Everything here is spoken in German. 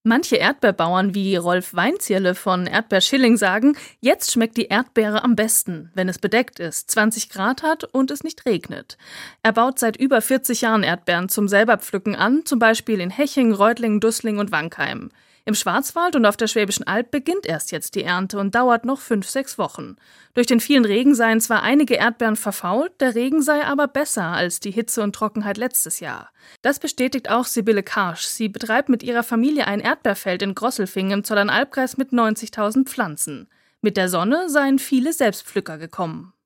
Manche Erdbeerbauern wie Rolf Weinzierle von Erdbeerschilling sagen, jetzt schmeckt die Erdbeere am besten, wenn es bedeckt ist, 20 Grad hat und es nicht regnet. Er baut seit über 40 Jahren Erdbeeren zum Selberpflücken an, zum Beispiel in Heching, Reutlingen, Dussling und Wankheim. Im Schwarzwald und auf der Schwäbischen Alb beginnt erst jetzt die Ernte und dauert noch 5-6 Wochen. Durch den vielen Regen seien zwar einige Erdbeeren verfault, der Regen sei aber besser als die Hitze und Trockenheit letztes Jahr. Das bestätigt auch Sibylle Karsch. Sie betreibt mit ihrer Familie ein Erdbeerfeld in Grosselfing im Zollernalbkreis mit 90.000 Pflanzen. Mit der Sonne seien viele Selbstpflücker gekommen.